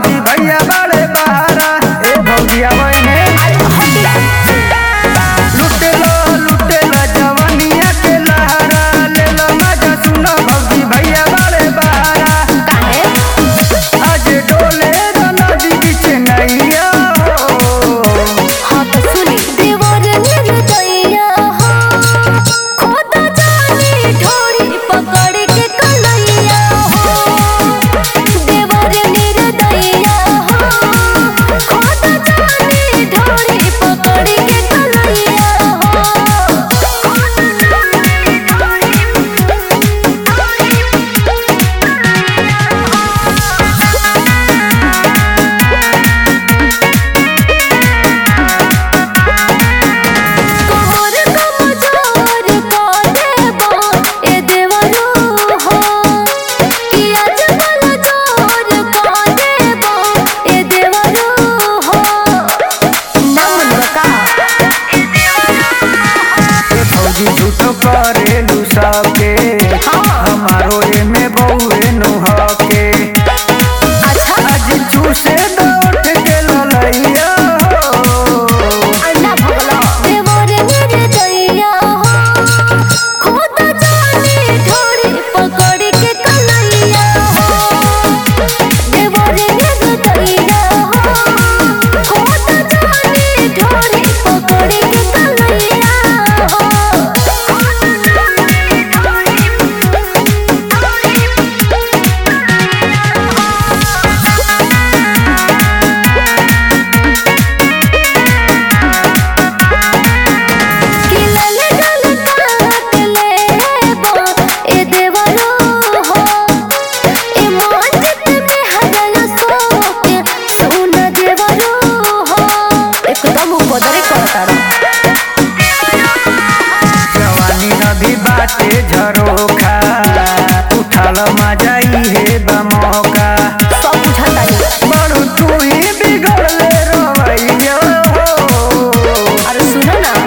भौजी भैया बड़े बहारा ए भौजिया बहने लुटे लो जवानिया के लहरा ले लो मजा सुनो भौजी भैया बड़े बहारा आज डोले नदी बीच नैया झूठो करेलू सबके हमारो में बहुए नुह के आज चूसे दौड़ के ललैया जवानी नदी बाटे झरोखा उठाल मजा हे बमौका सब बुझाता बड़ू तू ही बिगड़ले रवैया अरे सुनो ना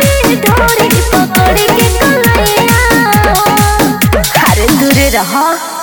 रहा।